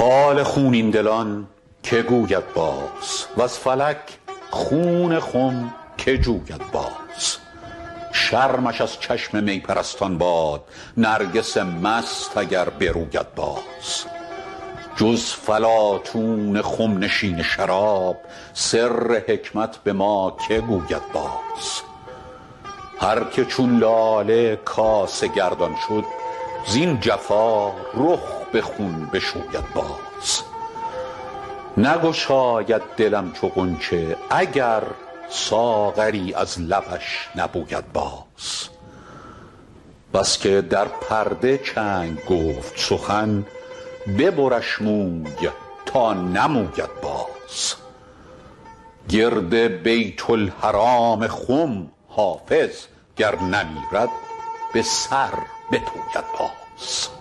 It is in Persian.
حال خونین دلان که گوید باز، وز فلک خون خم که جوید باز. شرمش از چشم می پرستان باد، نرگس مست اگر بروید باز. جز فلاطون خم نشین شراب، سر حکمت به ما که گوید باز. هر که چون لاله کاسه گردان شد، زین جفا رخ به خون بشوید باز. نگشاید دلم چو غنچه اگر، ساغری از لبش نبوید باز. بس که در پرده چنگ گفت سخن، ببرش موی تا نموید باز. گرد بیت الحرام خم حافظ گر نمیرد، به سر بپوید باز.